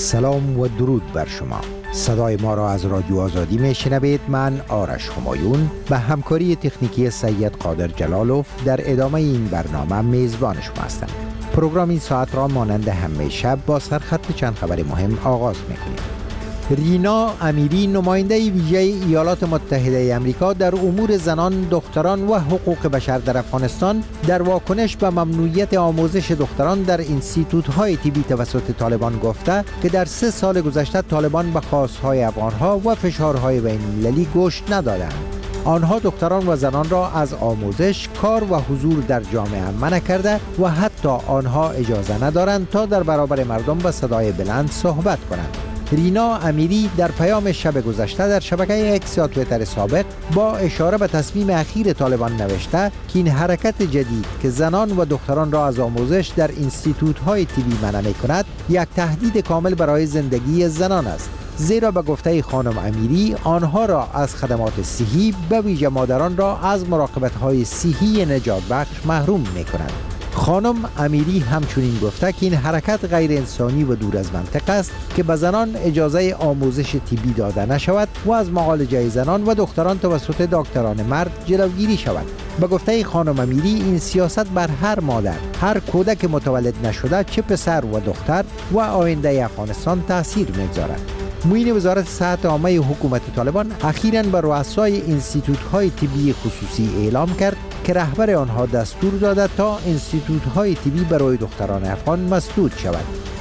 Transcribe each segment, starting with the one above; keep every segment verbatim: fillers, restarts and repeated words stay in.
سلام و درود بر شما. صدای ما را از رادیو آزادی میشنوید. من آرش همایون به همکاری تکنیکی سید قادر جلالوف در ادامه این برنامه میزبان شما هستم. پروگرام این ساعت را مانند همیشه با سرخط چند خبر مهم آغاز میکنیم. رینا امیری نماینده ویژه ایالات متحده آمریکا در امور زنان، دختران و حقوق بشر در افغانستان در واکنش به ممنوعیت آموزش دختران در انستیتوت‌های طبی توسط طالبان گفته که در سه سال گذشته طالبان به خواست‌های افغان‌ها و فشارهای بین‌المللی گوش ندادند. آنها دختران و زنان را از آموزش، کار و حضور در جامعه منع کرده و حتی آنها اجازه ندارند تا در برابر مردم با صدای بلند صحبت کنند. رینا امیری در پیام شب گذشته در شبکه اکس یا توییتر سابق با اشاره به تصمیم اخیر طالبان نوشته که این حرکت جدید که زنان و دختران را از آموزش در انستیتوت‌های طبی منع می‌کند یک تهدید کامل برای زندگی زنان است، زیرا به گفته خانم امیری آنها را از خدمات صحی به ویژه مادران را از مراقبت‌های صحی نجات بخش محروم می‌کند. خانم امیری همچنین گفته که این حرکت غیر انسانی و دور از منطق است که به زنان اجازه آموزش طبی داده نشود و از معالجه زنان و دختران توسط دکتران مرد جلوگیری شود. به گفته خانم امیری این سیاست بر هر مادر، هر کودک متولد نشده چه پسر و دختر و آینده افغانستان تاثیر می‌گذارد. معین وزارت صحت عامه حکومت طالبان اخیراً به رؤسای انستیتوت‌های طبی خصوصی اعلام کرد که رهبر آنها دستور داده تا انستیتوت‌های طبی برای دختران افغان مسدود شود.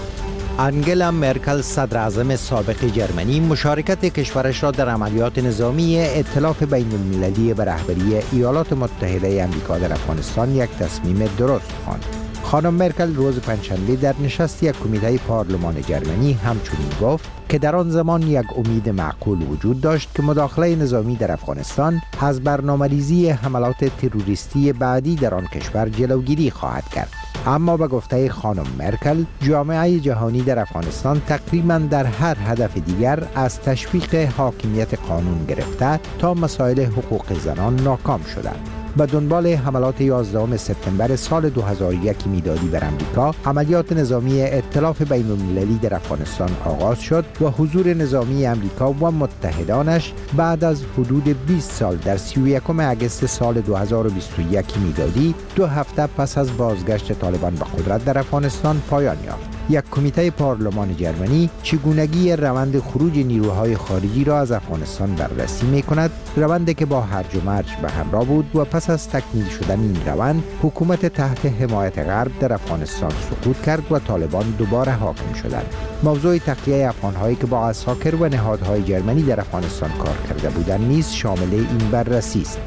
انگلا مرکل صدر اعظم سابق جرمنی مشارکت کشورش را در عملیات نظامی ائتلاف بین المللی به رهبری ایالات متحده آمریکا در افغانستان یک تصمیم درست خواند. خانم مرکل روز پنجشنبه در نشست یک کمیته پارلمان جرمنی همچنین گفت که در آن زمان یک امید معقول وجود داشت که مداخله نظامی در افغانستان از برنامه‌ریزی حملات تروریستی بعدی در آن کشور جلوگیری خواهد کرد. اما به گفته خانم مرکل جامعه جهانی در افغانستان تقریباً در هر هدف دیگر از تشویق حاکمیت قانون گرفته تا مسائل حقوق زنان ناکام شدند. به دنبال حملات یازدهم سپتامبر سال دو هزار و یک میلادی بر امریکا، عملیات نظامی ائتلاف بین المللی در افغانستان آغاز شد و حضور نظامی امریکا و متحدانش بعد از حدود بیست سال در سی و یکم اگست سال دو هزار و بیست و یک میلادی دو هفته پس از بازگشت طالبان به قدرت در افغانستان پایان یافت. یک کمیته پارلمان جرمنی چگونگی روند خروج نیروهای خارجی را از افغانستان بررسی می‌کند، روندی که با هرج و مرج به همراه بود و پس از تکمیل شدن این روند حکومت تحت حمایت غرب در افغانستان سقوط کرد و طالبان دوباره حاکم شدند. موضوع تخلیه افغان‌هایی که با عساکر و نهادهای جرمنی در افغانستان کار کرده بودند نیز شامل این بررسی است.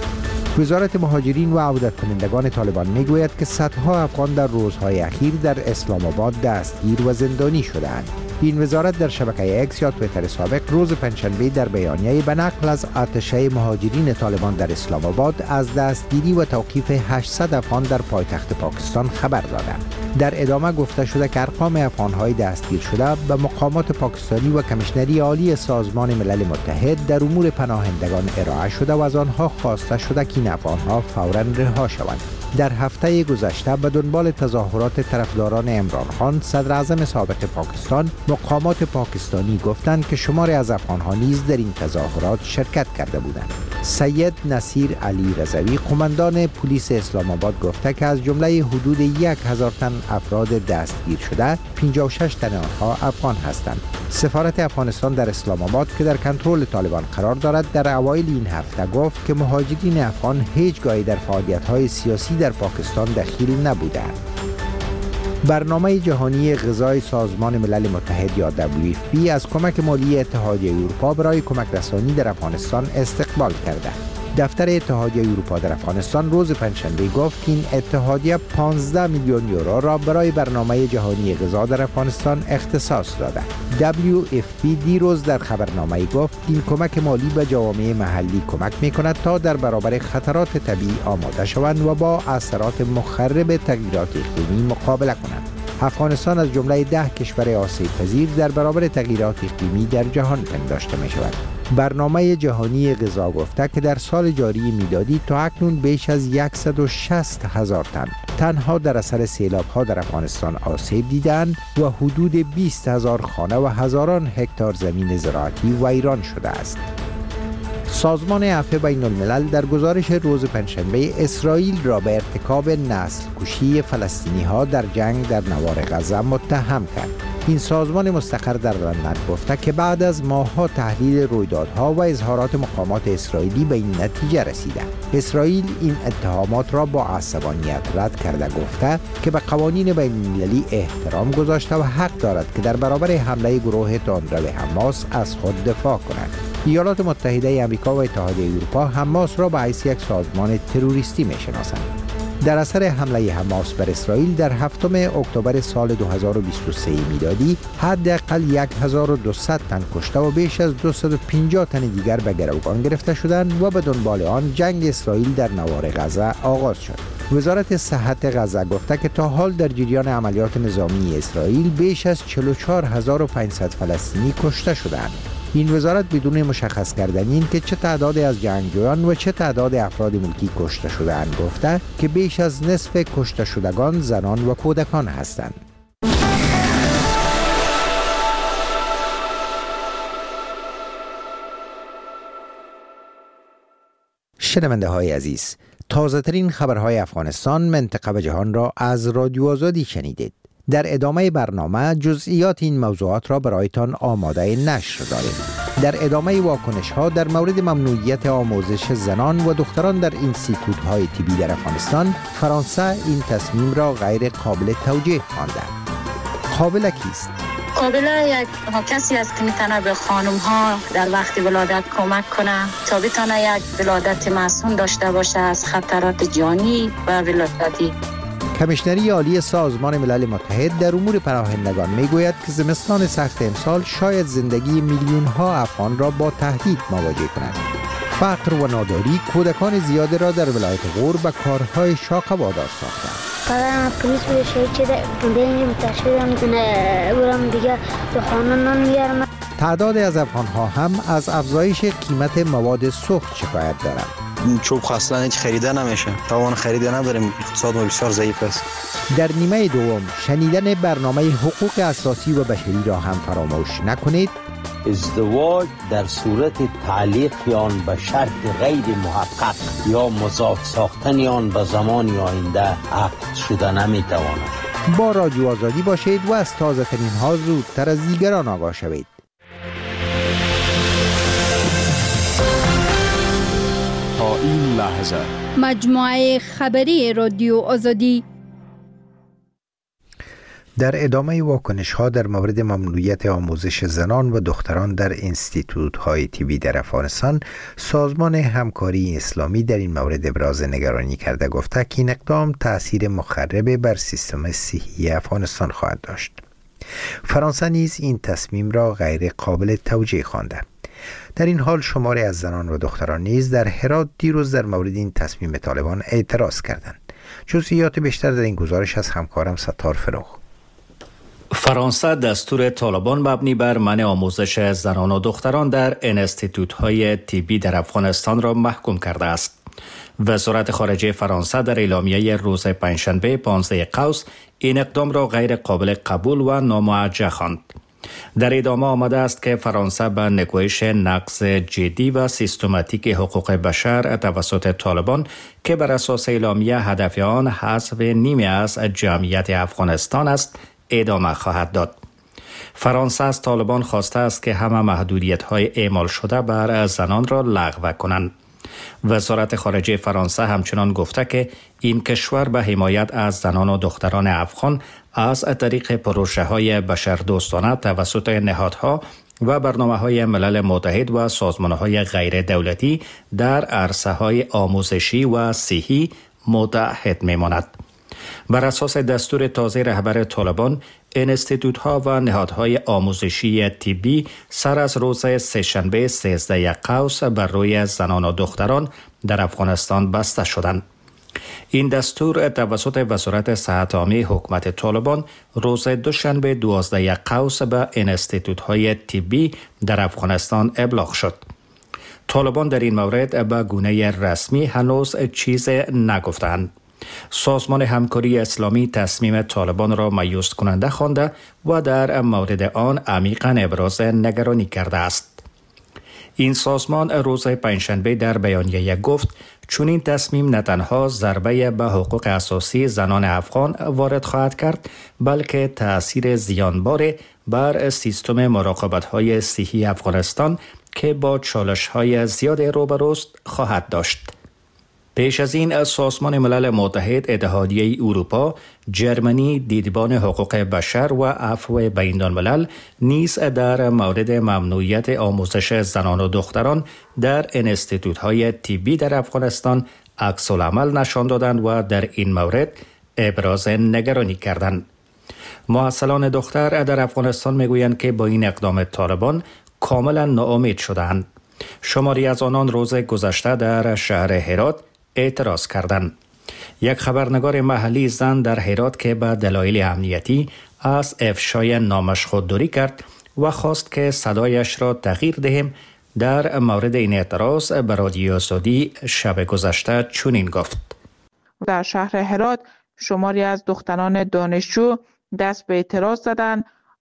وزارت مهاجرین و عودت کنندگان طالبان میگوید که صدها افغان در روزهای اخیر در اسلام آباد دستگیر و زندانی شده‌اند. این وزارت در شبکه اکس یا توییتر سابق روز پنجشنبه در بیانیه‌ای به نقل از اتشه مهاجرین طالبان در اسلام آباد از دستگیری و توقیف هشتصد افغان در پایتخت پاکستان خبر دادند. در ادامه گفته شده که ارقام افغان‌های دستگیر شده به مقامات پاکستانی و کمیشنری عالی سازمان ملل متحد در امور پناهندگان ارائه شده و از آنها خواسته شده که این افغان‌ها فوراً رها شوند. در هفته گذشته به دنبال تظاهرات طرفداران عمران خان صدر اعظم سابق پاکستان، مقامات پاکستانی گفتند که شماری از افغان‌ها نیز در این تظاهرات شرکت کرده بودند. سید نصیر علی رضوی قماندان پلیس اسلام آباد گفته که از جمله حدود یک هزار تن افراد دستگیر شده پنجاه و شش تن آنها افغان هستند. سفارت افغانستان در اسلام آباد که در کنترل طالبان قرار دارد در اوایل این هفته گفت که مهاجرین افغان هیچگاهی در فعالیت‌های سیاسی در پاکستان دخیل نبودند. برنامه جهانی غذای سازمان ملل متحد یا دبلیو اف پی از کمک مالی اتحادیه اروپا برای کمک رسانی در افغانستان استقبال کرده. دفتر اتحادیه اروپا در افغانستان روز پنجشنبه گفت که این اتحادیه پانزده میلیون یورو را برای برنامه جهانی غذا در افغانستان اختصاص داده. دبلیو اف پی دیروز در خبرنامه گفت این کمک مالی به جوامع محلی کمک می‌کند تا در برابر خطرات طبیعی آماده شوند و با اثرات مخرب تغییرات اقلیمی مقابله کنند. افغانستان از جمله ده کشور آسیب پذیر در برابر تغییرات اقلیمی در جهان پنداشته می شود. برنامه جهانی غذا گفته که در سال جاری میلادی تا اکنون بیش از صد و شصت هزار تن تنها در اثر سیلاب‌ها در افغانستان آسیب دیدند و حدود بیست هزار خانه و هزاران هکتار زمین زراعتی ویران شده است. سازمان عفو بین الملل در گزارش روز پنجشنبه اسرائیل را به ارتکاب نسل کشی فلسطینی ها در جنگ در نوار غزه متهم کرد. این سازمان مستقر در لندن گفته که بعد از ماه‌ها تحلیل رویدادها و اظهارات مقامات اسرائیلی به این نتیجه رسیده. اسرائیل این اتهامات را با عصبانیت رد کرده گفته که به قوانین بین المللی احترام گذاشته و حق دارد که در برابر حمله گروه تندرو حماس از خود دفاع کند. ایالات متحده آمریکا و اتحادیه اروپا حماس را به حیث یک سازمان تروریستی می‌شناسند. در اثر حمله حماس بر اسرائیل در هفتم اکتبر سال دو هزار و بیست و سه میلادی حداقل هزار و دویست تن کشته و بیش از دویست و پنجاه تن دیگر به گروگان گرفته شدند و به دنبال آن جنگ اسرائیل در نوار غزه آغاز شد. وزارت صحت غزه گفته که تا حال در جریان عملیات نظامی اسرائیل بیش از چهل و چهار هزار و پانصد فلسطینی کشته شدند. این وزارت بدون مشخص کردن این که چه تعداد از جنگجویان و چه تعداد افراد ملکی کشته شده‌اند گفته که بیش از نصف کشته شدگان زنان و کودکان هستند. شنونده های عزیز، تازه ترین خبرهای افغانستان، منطقه و جهان را از رادیو آزادی شنیدید. در ادامه برنامه جزئیات این موضوعات را برایتان آماده نشر داریم. در ادامه واکنش ها در مورد ممنوعیت آموزش زنان و دختران در اینستیتوت های طبی در افغانستان، فرانسه این تصمیم را غیر قابل توجیه خوانده. قابل کیست؟ قابل یک کسی است که میتونه به خانم ها در وقت ولادت کمک کنه تا بتونه یک ولادت معصوم داشته باشه از خطرات جانی و ولادتی. کمیشنری عالی سازمان ملل متحد در امور پناهندگان میگوید که زمستان سخت امسال شاید زندگی میلیون ها افغان را با تهدید مواجه کند. فقر و ناداری کودکان زیاده را در ولایت غور به کارهای شاق وادار ساخته. پدرم پلیس بوده شهید شده دنیا متشکرم برم دیگه تو خانه نمیارم. تعداد از افغان‌ها هم از افزایش قیمت مواد سوخت شکایت دارند. چوب اصلا هیچ خریده نمیشه، توان خرید نداریم، اقتصاد ما بسیار ضعیف است. در نیمه دوم شنیدن برنامه حقوق اساسی و بشری را هم فراموش نکنید. ازدواج در صورت تعلیق آن به شرط غیر محقق یا مضاف ساختن آن به زمان آینده عقد شده نمیتواند. با رادیو آزادی باشید و از تازه ترین ها زودتر از دیگران آگاه شوید. تا این لحظه مجموعه خبری رادیو آزادی. در ادامه واکنش ها در مورد ممنوعیت آموزش زنان و دختران در اینستیتوت های طبی در افغانستان، سازمان همکاری اسلامی در این مورد ابراز نگرانی کرده گفته که این اقدام تأثیر مخرب بر سیستم صحی افغانستان خواهد داشت. فرانسه نیز این تصمیم را غیر قابل توجیه خوانده. در این حال شماری از زنان و دختران نیز در هرات دیروز در مورد این تصمیم طالبان اعتراض کردند. جزئیات بیشتر در این گزارش از همکارم ستار فروغ. فرانسه دستور طالبان مبنی بر منع آموزش زنان و دختران در انستیتوت‌های طبی در افغانستان را محکوم کرده است. وزارت خارجه فرانسه در اعلامیه روز پنجشنبه پانزده قوس این اقدام را غیر قابل قبول و ناموجه خواند. در ادامه آمده است که فرانسه به نکوهش نقض جدی و سیستماتیک حقوق بشر توسط طالبان که بر اساس اعلامیه هدف آن حذف نیمی از جمعیت افغانستان است ادامه خواهد داد. فرانسه از طالبان خواسته است که همه محدودیت‌های اعمال شده بر زنان را لغو کنند. وزارت خارجه فرانسه همچنان گفته که این کشور به حمایت از زنان و دختران افغان از طریق پروژه‌های بشردوستانه توسط نهادها و برنامه‌های ملل متحد و سازمان‌های غیر دولتی در عرصه‌های آموزشی و صحی متحد می‌ماند. بر اساس دستور تازه رهبر طالبان، انستیتوت‌ها و نهادهای آموزشی طبی سر از روز سه‌شنبه سیزده قوس بر روی زنان و دختران در افغانستان بسته شدند. این دستور توسط وزارت صحت عامه حکومت طالبان روز دوشنبه دوازده قوس به انستیتوت‌های طبی در افغانستان ابلاغ شد. طالبان در این مورد به گونه رسمی هنوز چیز نگفتند. سازمان همکاری اسلامی تصمیم طالبان را مایوس کننده خوانده و در مورد آن عمیقاً ابراز نگرانی کرده است. این سازمان روز پنجشنبه در بیانیه گفت چون این تصمیم نه تنها ضربه به حقوق اساسی زنان افغان وارد خواهد کرد، بلکه تأثیر زیانبار بر سیستم مراقبت‌های صحی افغانستان که با چالش‌های زیاد روبروست خواهد داشت. پیش از این سازمان ملل متحد، اتحادیه اروپا، جرمنی، دیدبان حقوق بشر و عفو بین الملل نیز در مورد ممنوعیت آموزش زنان و دختران در انستیتوت‌های طبی در افغانستان عکس العمل نشان دادند و در این مورد ابراز نگرانی کردند. محصلان دختر در افغانستان میگویند که با این اقدام طالبان کاملا ناامید شدند. شماری از آنان روز گذشته در شهر هرات اعتراض کردند. یک خبرنگار محلی زن در هرات که به دلایل امنیتی از افشای نامش خودداری کرد و خواست که صدایش را تغییر دهیم، در مورد این اعتراض به رادیو آزادی شب گذشته چنین گفت: در شهر هرات شماری از دختران دانشجو دست به اعتراض زدند.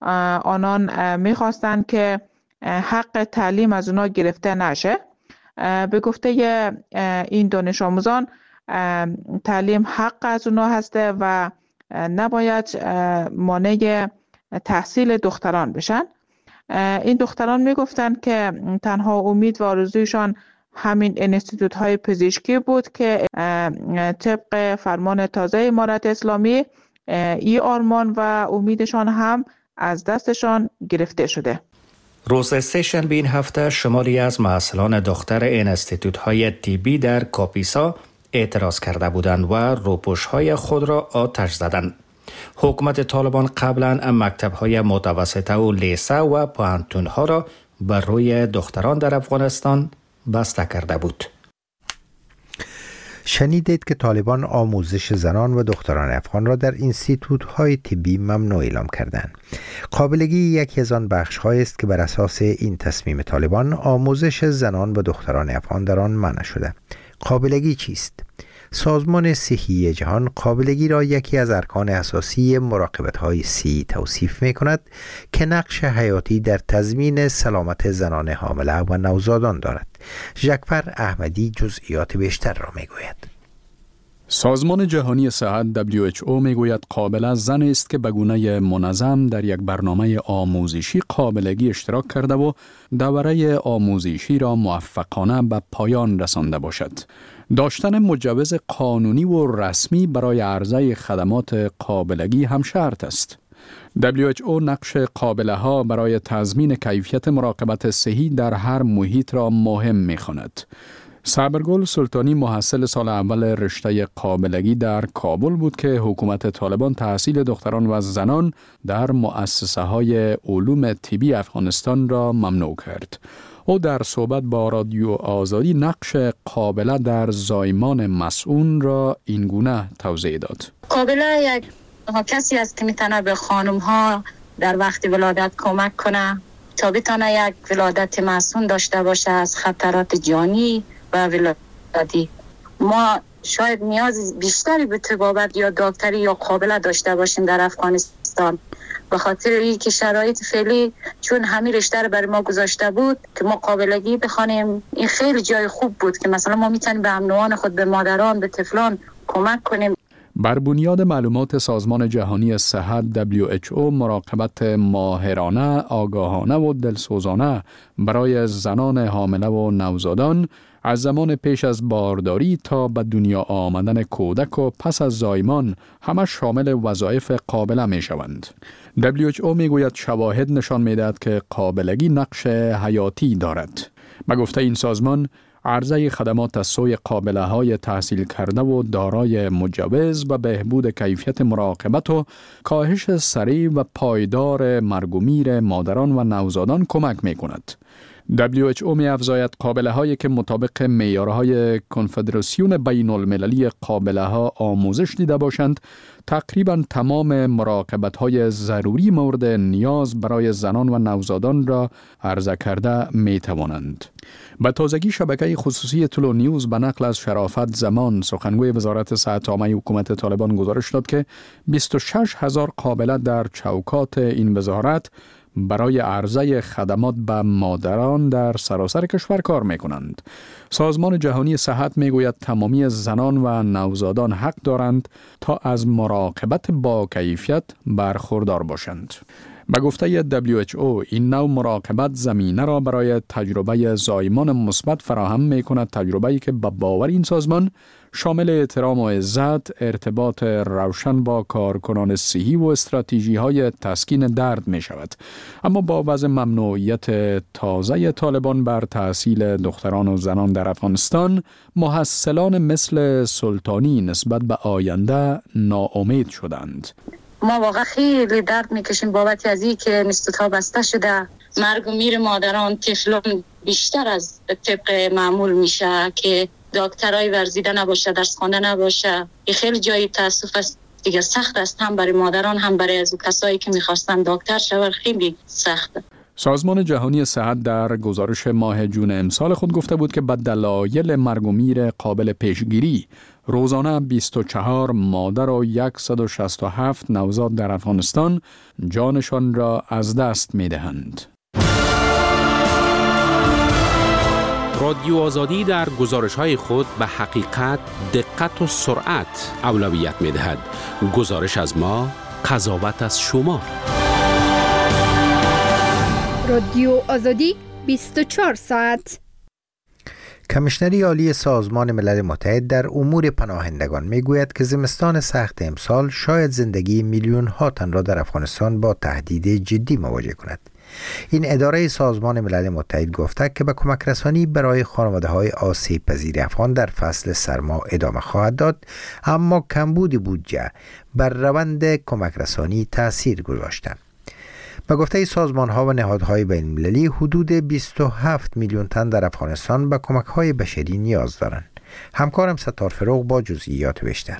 آنان می‌خواستند که حق تعلیم از اونا گرفته نشه. به گفته این دانش آموزان تعلیم حق از اونا هسته و نباید مانع تحصیل دختران بشن. این دختران میگفتند که تنها امید و آرزویشان همین انستیتوت های پزشکی بود که طبق فرمان تازه امارت اسلامی این آرمان و امیدشان هم از دستشان گرفته شده. روز سه شنبه این هفته شماری از محصلان دختر انستیتوت‌های طبی در کاپیسا اعتراض کرده بودند و روپوش‌های خود را آتش زدند. حکومت طالبان قبلا مکتب‌های متوسطه و لیسه و پوهنتون‌ها را بر روی دختران در افغانستان بسته کرده بود. شنیدید که طالبان آموزش زنان و دختران افغان را در اینستیتوت‌های طبی ممنوع اعلام کردند. قابلگی یکی از آن بخش‌هایی است که بر اساس این تصمیم طالبان آموزش زنان و دختران افغان در آن منع شده. قابلگی چیست؟ سازمان صحی جهان قابلگی را یکی از ارکان اساسی مراقبت‌های صحی توصیف می‌کند که نقش حیاتی در تضمین سلامت زنان حامله و نوزادان دارد. ژکفر احمدی جزئیات بیشتر را می‌گوید. سازمان جهانی صحت دبلیو اچ او میگوید قابله زن است که به گونه منظم در یک برنامه آموزشی قابلگی اشتراک کرده و دوره آموزشی را موفقانه به پایان رسانده باشد. داشتن مجوز قانونی و رسمی برای عرضه خدمات قابلگی هم شرط است. دبلیو اچ او نقش قابله ها برای تضمین کیفیت مراقبت صحی در هر محیط را مهم می‌خواند. صبرگل سلطانی محصل سال اول رشته قابلگی در کابل بود که حکومت طالبان تحصیل دختران و زنان در مؤسسه های علوم طبی افغانستان را ممنوع کرد. او در صحبت با رادیو آزادی نقش قابله در زایمان مسئول را اینگونه توضیح داد. قابله یک کسی است که میتونه به خانم ها در وقت ولادت کمک کنه تا بتونه یک ولادت معصوم داشته باشه از خطرات جانی و ولادتی. ما شاید نیاز بیشتری به طبابت یا دکتری یا قابله داشته باشیم در افغانستان، به خاطر اینکه شرایط فعلی چون همین رشته رو برای ما گذاشته بود که ما قابلگی بخوانیم. این خیلی جای خوب بود که مثلا ما میتونیم به امنوان خود، به مادران، به طفلان کمک کنیم. بر بنیاد معلومات سازمان جهانی صحت دبلیو اچ او مراقبت ماهرانه، آگاهانه و دلسوزانه برای زنان حامله و نوزادان از زمان پیش از بارداری تا به دنیا آمدن کودک و پس از زایمان همه شامل وظایف قابله می شوند. دبلیو اچ او می گوید شواهد نشان می دهد که قابلگی نقش حیاتی دارد. به گفته این سازمان، عرضه خدمات از سوی قابله های تحصیل کرده و دارای مجوز و بهبود کیفیت مراقبت و کاهش سریع و پایدار مرگ و میر مادران و نوزادان کمک می کند. دبلیو اچ او می افزاید قابله هایی که مطابق معیارهای کنفدراسیون بین المللی قابله ها آموزش دیده باشند تقریبا تمام مراقبت های ضروری مورد نیاز برای زنان و نوزادان را عرضه کرده می توانند. به تازگی شبکه خصوصی تلو نیوز به نقل از شرافت زمان سخنگوی وزارت صحت عامه حکومت طالبان گزارش داد که بیست و شش هزار قابله در چوکات این وزارت برای عرضه خدمات به مادران در سراسر کشور کار می کنند. سازمان جهانی صحت می گوید تمامی زنان و نوزادان حق دارند تا از مراقبت با کیفیت برخوردار باشند. به گفته دبلیو اچ او این نوع مراقبت زمینه را برای تجربه زایمان مثبت فراهم می کند، تجربه‌ای که به باور این سازمان شامل احترام و عزت، ارتباط روشن با کارکنان صحی و استراتژی های تسکین درد می شود. اما با وضع ممنوعیت تازه طالبان بر تحصیل دختران و زنان در افغانستان، محصلان مثل سلطانی نسبت به آینده ناامید شدند. ما واقعا خیلی درد میکشیم بابت از این که انستیتوت‌ها بسته شده. مرگ و میر مادران، طفلان بیشتر از طبق معمول میشه که دکترای ورزیده نباشه، درس خوانده نباشه. این خیلی جای تاسف است دیگه، سخت است هم برای مادران هم برای از کسایی که میخواستن دکتر شون، خیلی سخته. سازمان جهانی صحت در گزارش ماه جون امسال خود گفته بود که به دلایل مرگ و میر قابل پیشگیری روزانه بیست و چهار مادر و صد و شصت و هفت نوزاد در افغانستان جانشان را از دست می دهند. رادیو آزادی در گزارش‌های خود به حقیقت، دقت و سرعت اولویت می دهد. گزارش از ما، قضاوت از شما. رادیو آزادی بیست و چهار ساعت. کمیشنری عالی سازمان ملل متحد در امور پناهندگان میگوید که زمستان سخت امسال شاید زندگی میلیون ها تن را در افغانستان با تهدید جدی مواجه کند. این اداره سازمان ملل متحد گفته که به کمک رسانی برای خانواده های آسیب پذیر افغان در فصل سرما ادامه خواهد داد، اما کمبود بودجه بر روند کمک رسانی تأثیر گذاشته. به گفته سازمان ها و نهادهای بین المللی حدود بیست و هفت میلیون تن در افغانستان به کمک های بشری نیاز دارند. همکارم ستار فروغ با جزئیات بیشتر.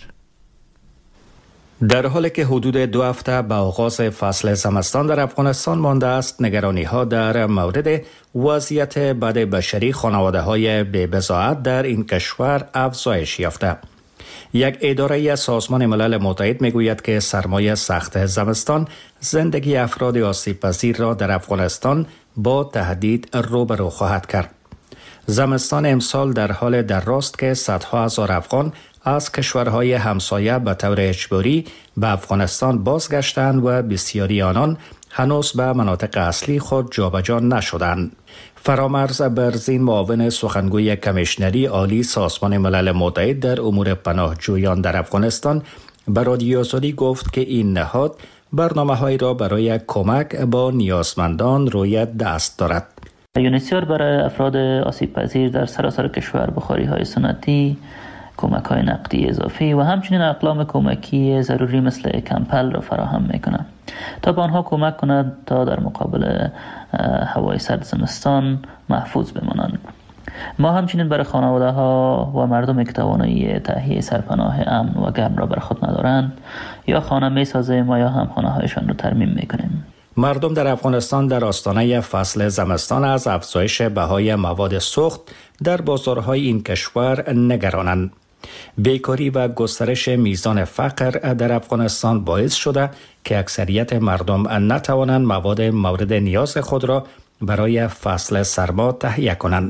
در حالی که حدود دو هفته به آغاز فصل زمستان در افغانستان مانده است، نگرانی ها در مورد وضعیت بد بشری خانواده های بی بضاعت در این کشور افزایش یافته. یک اداره از سازمان ملل متحد میگوید که سرمای سخت زمستان زندگی افراد آسیب پذیر را در افغانستان با تهدید روبرو خواهد کرد. زمستان امسال در حال در راست که صدها هزار افغان از کشورهای همسایه به طور اجباری به افغانستان بازگشتند و بسیاری آنان هنوز به مناطق اصلی خود جابجا نشدند. فرامرز برزین، معاون سخنگوی کمیشنری عالی سازمان ملل متحد در امور پناهجویان در افغانستان، به رادیو آزادی گفت که این نهاد برنامه‌هایی را برای کمک با نیازمندان روی دست دارد. یونیسیار برای افراد آسیب پذیر در سراسر کشور بخاری‌های سنتی، کمک‌های نقدی اضافی و همچنین اقلام کمکی ضروری مثل کمپل را فراهم می‌کنند تا به آنها کمک کند تا در مقابل هوای سرد زمستان محفوظ بمانند. ما همچنین برای خانواده‌ها و مردمی که توانایی تهیه سرپناه امن و گرم را بر خود ندارند یا خانه می‌سازیم و یا هم خانه‌هایشان را ترمیم می‌کنیم. مردم در افغانستان در آستانه فصل زمستان از افزایش بهای مواد سوخت در بازارهای این کشور نگرانند. بیکاری و گسترش میزان فقر در افغانستان باعث شده که اکثریت مردم نتوانند مواد مورد نیاز خود را برای فصل سرما تهیه کنند.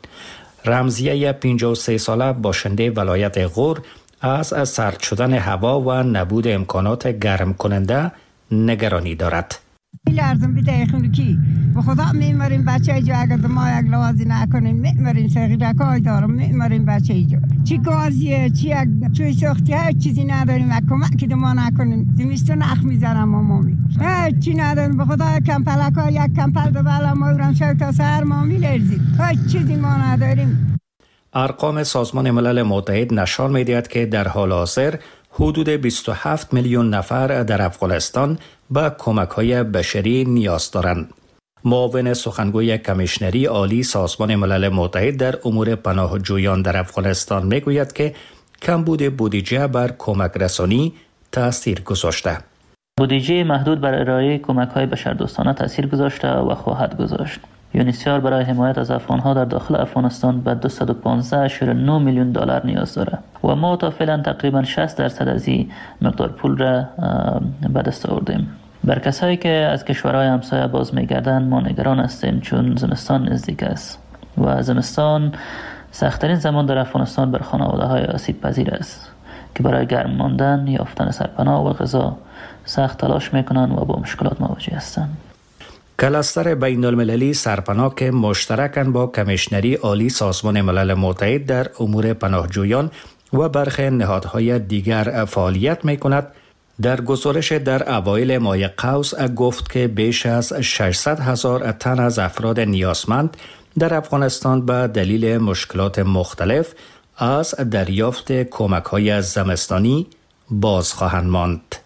رمزیه پنجاه و سه ساله باشنده ولایت غور از سرد شدن هوا و نبود امکانات گرم کننده نگرانی دارد. لازم بیده خونی کی به خدا میماریم بچه ایجا اگر ما یک لوازی نکنیم میماریم سغیره کای دارم میماریم بچه ایجا چی گازیه چی یک چوی سختی های چیزی نداریم و کمکی ما نکنیم زمیستون اخ میزنم مامی های چی نداریم به خدا کمپلک ها یک کمپل دو بالا ما برم شو تا سهر ما میلرزیم های چیزی ما نداریم. ارقام سازمان ملل متحد نشان میدهد که در حال حاضر حدود بیست و هفت میلیون نفر در افغانستان به کمک‌های بشری نیاز دارند. معاون سخنگوی کمیشنری عالی سازمان ملل متحد در امور پناهجویان در افغانستان میگوید که کمبود بودجه بر کمک رسانی تاثیر گذاشته. بودجه محدود بر ارائه کمک‌های بشردوستانه تاثیر گذاشته و خواهد گذاشت. یونیسیار برای حمایت از افغان‌ها در داخل افغانستان به دویست و پانزده ممیز نه میلیون دلار نیاز دارد و ما تا فعلا تقریبا شصت درصد از این مقدار پول را به دست آوردیم. بر کسایی که از کشورهای همسایه باز می‌گردند ما نگران هستیم، چون زمستان نزدیک است و زمستان سخت‌ترین زمان در افغانستان بر خانواده‌های آسیب پذیر است که برای گرم ماندن، یافتن سرپناه و غذا سخت تلاش میکنند و با مشکلات مواجه هستند. کلاستر بین المللی سرپناه که مشترکاً با کمیشنری عالی سازمان ملل متحد در امور پناهجویان و برخی نهادهای دیگر فعالیت میکند، در گزارش در اوایل ماه قوس گفت که بیش از ششصد هزار تن از افراد نیازمند در افغانستان به دلیل مشکلات مختلف از دریافت کمک‌های زمستانی باز خواهند ماند.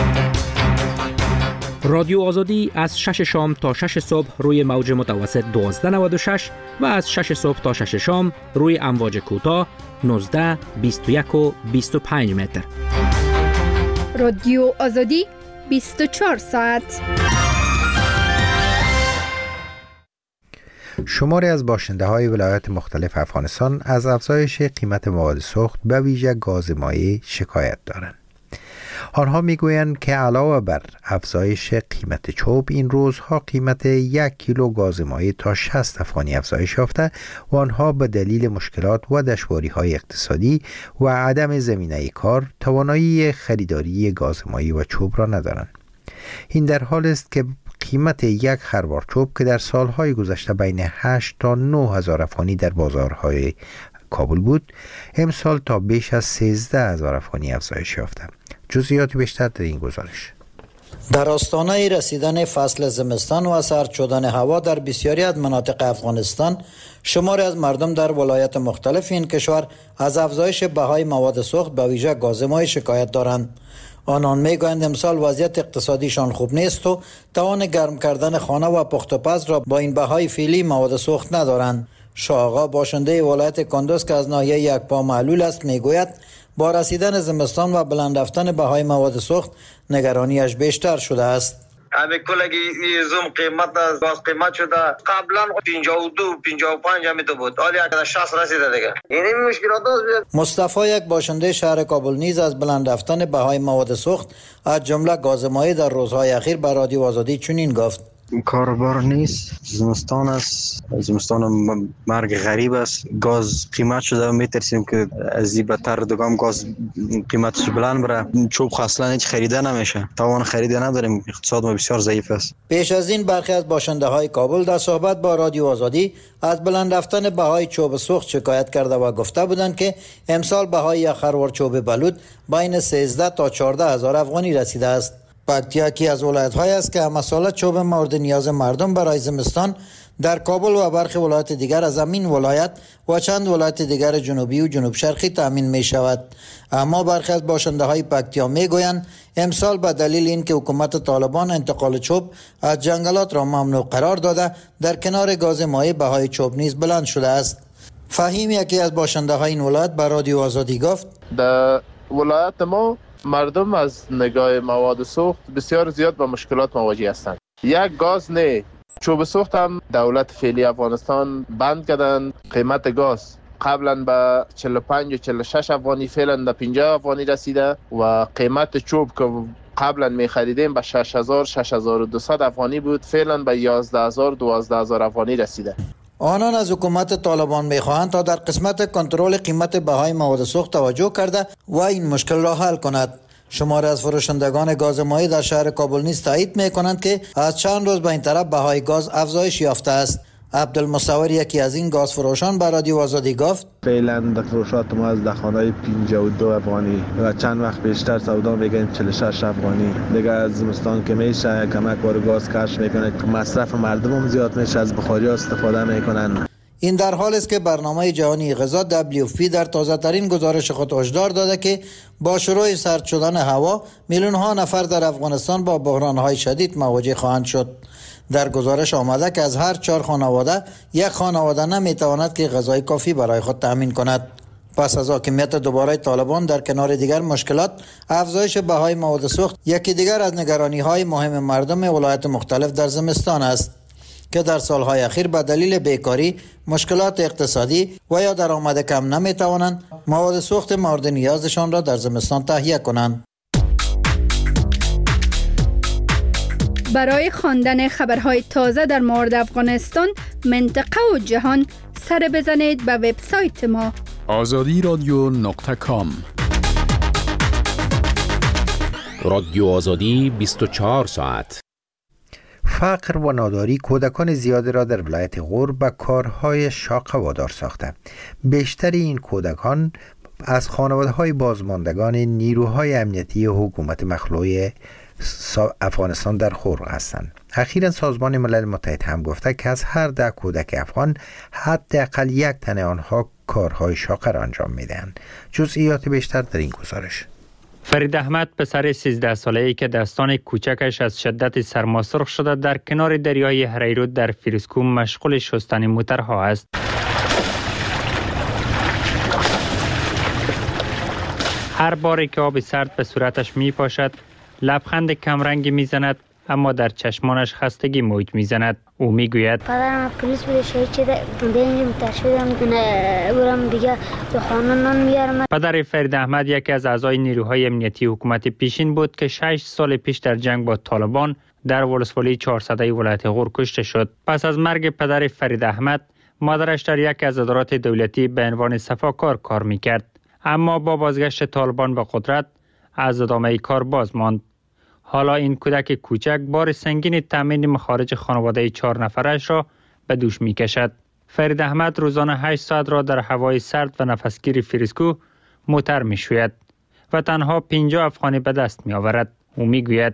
رادیو آزادی از شش شام تا شش صبح روی موج متوسط دوازده نود و شش و از شش صبح تا شش شام روی امواج کوتاه نوزده، بیست و یک و بیست و پنج متر. رادیو آزادی بیست و چهار ساعت. شماری از باشنده های ولایات مختلف افغانستان از افزایش قیمت مواد سوخت به ویژه گاز مایع شکایت دارند. آنها میگویند که علاوه بر افزایش قیمت چوب، این روزها قیمت یک کیلو گاز مایع تا شصت افغانی افزایش یافته و آنها به دلیل مشکلات و دشواری های اقتصادی و عدم زمینه کار توانایی خریداری گاز مایع و چوب را ندارند. این در حال است که قیمت یک خروار چوب که در سالهای گذشته بین هشت تا نه هزار افغانی در بازارهای کابل بود، امسال تا بیش از سیزده هزار افغانی افزایش یافته. جزئیات بیشتر در این گزارش. در آستانه رسیدن فصل زمستان و سرد شدن هوا در بسیاری از مناطق افغانستان، شماری از مردم در ولایات مختلف این کشور از افزایش بهای مواد سوخت به ویژه گاز مایع شکایت دارند. آنان میگویند امسال وضعیت اقتصادیشان خوب نیست و توان گرم کردن خانه و پخت و پز را با این بهای فعلی مواد سوخت ندارند. شاه آقا باشنده ولایت کندوز که از ناحیه یکپا معلول است میگوید با رسیدن زمستان و بلند رفتن بهای مواد سوخت نگرانیش بیشتر شده است. همه کلگی زوم قیمت از باز قیمت شده، قبلا پنجاه و دو پنجاه و پنج همی تو بود، حالی اگر شصت رسیده دیگه. این مشکلات است. مصطفی یک باشنده شهر کابل نیز از بلند رفتن بهای مواد سوخت از جمله گاز مایع در روزهای اخیر به رادیو آزادی چنین گفت: کاربار نیست، زمستان است، زمستان مرگ غریب است، گاز قیمت شده و میترسیم که از این بدتر دوگام گاز قیمتش بلند بره. چوب اصلا هیچ خریده نمیشه، توان خریده نداریم، اقتصاد ما بسیار ضعیف است. پیش از این برخی از باشنده های کابل در صحبت با رادیو آزادی از بلند رفتن بهای چوب سوخت شکایت کرده و گفته بودند که امسال بهای یک خروار چوب بلود بین سیزده تا چهارده هزار افغانی رسیده است. پکتیا یکی از ولایت‌های است که مساله چوب مورد نیاز مردم برای زمستان در کابل و برخی ولایت دیگر از همین ولایت و چند ولایت دیگر جنوبی و جنوب شرقی تامین می شود. اما برخی از باشنده های پکتیا می گویند امسال به دلیل اینکه حکومت طالبان انتقال چوب از جنگلات را ممنوع قرار داده، در کنار گاز مایع بهای چوب نیز بلند شده است. فهیم یکی از باشنده های این ولایت به رادیو آزادی گفت: در ولایت ما مردم از نگاه مواد سوخت بسیار زیاد با مشکلات مواجه هستند. یک گاز نه، چوب سوخت هم دولت فعلی افغانستان بند کردن. قیمت گاز قبلا به چهل و پنج و چهل و شش افغانی فعلا به پنجاه افغانی رسیده و قیمت چوب که قبلا می خریدیم به شش هزار شش هزار و دویست افغانی بود، فعلا به یازده هزار دوازده هزار افغانی رسیده. آنان از حکومت طالبان می‌خواهند تا در قسمت کنترل قیمت بهای مواد سوخت توجه کرده و این مشکل را حل کند. شماری از فروشندگان گاز مایع در شهر کابل نیز تایید می‌کنند که از چند روز به این طرف بهای گاز افزایش یافته است. عبدالمصور یکی از این گاز فروشان به رادیو آزادی گفت: فعلا در فروشات ما از دخانهای پنجاه و دو افغانی و چند وقت بیشتر سودا میگن چهل و شش افغانی. دیگه از زمستان که میشه کمک بار گاز کش میکنه که مصرف مردم هم زیاد میشه، از بخاری ها استفاده میکنن. این در حال است که برنامه جهانی غذا دبلیو اف پی در تازه ترین گزارش خود هشدار داده که با شروع سرد شدن هوا میلیون ها نفر در افغانستان با بحران های شدید مواجه خواهند شد. در گزارش آمده که از هر چهار خانواده یک خانواده نمیتواند که غذای کافی برای خود تامین کند. پس از حاکمیت دوباره طالبان در کنار دیگر مشکلات، افزایش بهای مواد سوخت یکی دیگر از نگرانی‌های مهم مردم ولایت مختلف در زمستان است که در سالهای اخیر به دلیل بیکاری، مشکلات اقتصادی و یا درآمد کم نمیتوانند مواد سوخت مورد نیازشان را در زمستان تهیه کنند. برای خواندن خبرهای تازه در مورد افغانستان، منطقه و جهان، سر بزنید به وبسایت ما آزادی رادیو نقطه کام. رادیو آزادی بیست و چهار ساعت. فقر و ناداری کودکان زیادی را در ولایت غور به کارهای شاق وادار ساخته. بیشتر این کودکان از خانواده‌های بازماندگان نیروهای امنیتی حکومت مخلوع افغانستان در غور هستند. اخیراً سازمان ملل متحد هم گفته که از هر ده کودک افغان حداقل یک تن آنها کارهای شاق را انجام میدهند. جزئیات بیشتر در این گزارش. فرید احمد پسر سیزده ساله‌ای که دستان کوچکش از شدت سرما سرخ شده در کنار دریای هریرود در فیروزکو مشغول شستن موترها است. هر باری که آب سرد به صورتش می پاشد، لبخند کمرنگی می زند، اما در چشمانش خستگی موج می زند. او می گوید پدرم پلیس بوده، شهید شده، اینجا متشدم برم دیگه به خانه نان میارم. پدر فرید احمد یکی از اعضای نیروهای امنیتی حکومت پیشین بود که شش سال پیش در جنگ با طالبان در ولسوالی چهارصده ولایت غور کشته شد. پس از مرگ پدر فرید احمد، مادرش در یکی از ادارات دولتی به عنوان صفاکار کار میکرد، اما با بازگشت طالبان به قدرت از ادامه کار باز ماند. حالا این کودک کوچک بار سنگین تامین مخارج خانواده چهار نفرش را به دوش می کشد. فرید احمد روزانه هشت ساعت را در هوای سرد و نفسگیر فیروزکو موتر می شوید و تنها پنجاه افغانی به دست می آورد. او می گوید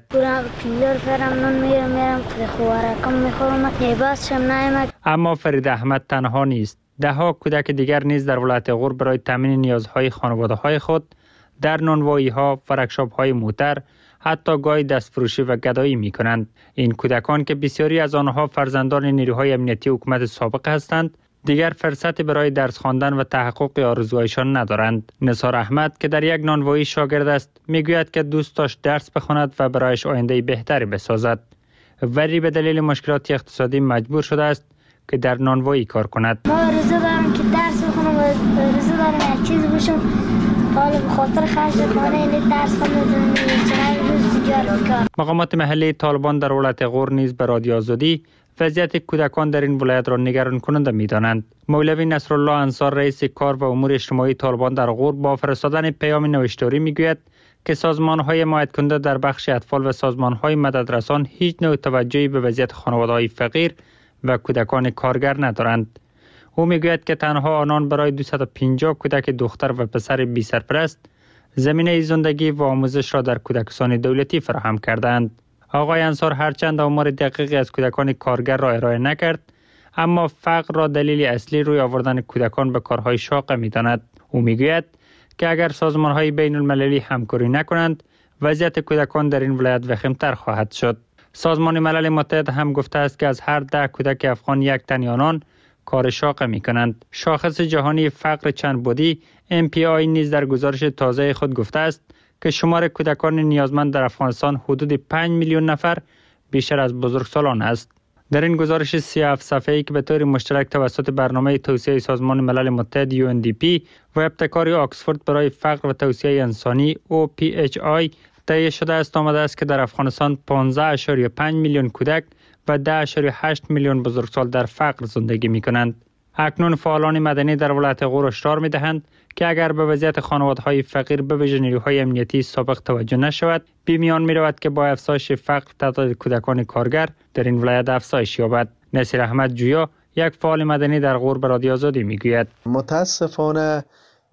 اما فرید احمد تنها نیست. ده ها کودک دیگر نیز در ولایت غور برای تامین نیازهای خانواده های خود در نانوایی ها، ورکشاپ های موتر، حتی گاهی دستفروشی و گدایی می کنند. این کودکان که بسیاری از آنها فرزندان نیروهای امنیتی حکومت سابق هستند، دیگر فرصتی برای درس خواندن و تحقق آرزوهایشان ندارند. نثار احمد که در یک نانوایی شاگرد است، می گوید که دوست داشت درس بخواند و برایش آینده بهتری بسازد، ولی به دلیل مشکلات اقتصادی مجبور شده است که در نانوایی کار کند. ما آرزو دارم که درس بخونم و آرزو دارم یک چیز بشم، حالا به خاطر خرج خانه این درس خوندم چند روز دیگر کار. مقامات محلی طالبان در ولایت غور نیز به رادیو آزادی وضعیت کودکان در این ولایت را نگران کننده می‌دانند. مولوی نصرالله انصار رئیس کار و امور اجتماعی طالبان در غور با فرستادن پیام نوشتاری می‌گوید که سازمان‌های حمایت کننده در بخش اطفال و سازمان‌های مددرسان هیچ نوع توجهی به وضعیت خانواده‌های فقیر و کودکان کارگر ندارند. او میگوید که تنها آنان برای دویست و پنجاه کودک دختر و پسر بی سرپرست زمینه زندگی و آموزش را در کودکستان دولتی فراهم کردند. آقای انصار هرچند آمار دقیقی از کودکان کارگر را ارائه نکرد، اما فقر را دلیل اصلی روی آوردن کودکان به کارهای شاق می‌داند. او میگوید که اگر سازمان‌های بین المللی همکاری نکنند، وضعیت کودکان در این ولایت وخیم‌تر خواهد شد. سازمان ملل متحد هم گفته است که از هر ده کودک افغان یک تن آنان کار شاق می کنند. شاخص جهانی فقر چند بعدی ام پی آی نیز در گزارش تازه خود گفته است که شمار کودکان نیازمند در افغانستان حدود پنج میلیون نفر بیشتر از بزرگسالان است. در این گزارش سی و هفت صفحه‌ای که به طور مشترک توسط برنامه توسعه سازمان ملل متحد یو ان دی پی و ابتکار آکسفورد برای فقر و توسعه انسانی او پی اچ آی تهیه شده است، آمده است که در افغانستان پانزده اشاریه پنج میلیون کودک و ده اشاریه هشت میلیون بزرگسال در فقر زندگی می کنند. اکنون فعالان مدنی در ولایت غور هشدار می دهند که اگر به وضعیت خانواده‌های فقیر به ویژه نیروهای امنیتی سابق توجه نشود، بیمیان می رود که با افزایش فقر تعداد کودکان کارگر در این ولایت افزایش یابد. نصیر احمد جویا یک فعال مدنی در غور به رادیو آزادی می گوید متاسفانه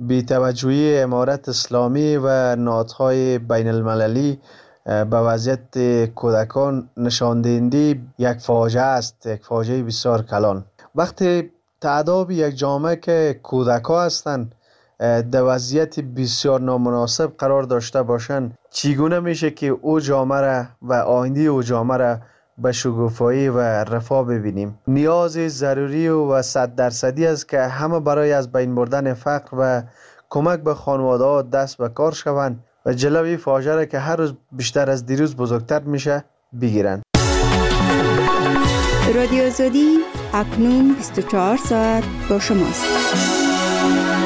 بی‌توجهی امارت اسلامی و نهادهای بین المللی به وضعیت کودکان نشان دهنده یک فاجعه است، یک فاجعه بسیار کلان. وقتی تعداد یک جامعه که کودک‌ها هستند در وضعیت بسیار نامناسب قرار داشته باشند، چگونه میشه که او جامعه را و آینده او جامعه را به شکوفایی و رفاه ببینیم. نیاز ضروری و صد درصدی است که همه برای از بین بردن فقر و کمک به خانواده ها دست به کار شوند و جلوی فاجعه که هر روز بیشتر از دیروز بزرگتر میشه بگیرند. رادیو آزادی اکنون بیست و چهار ساعت با شماست.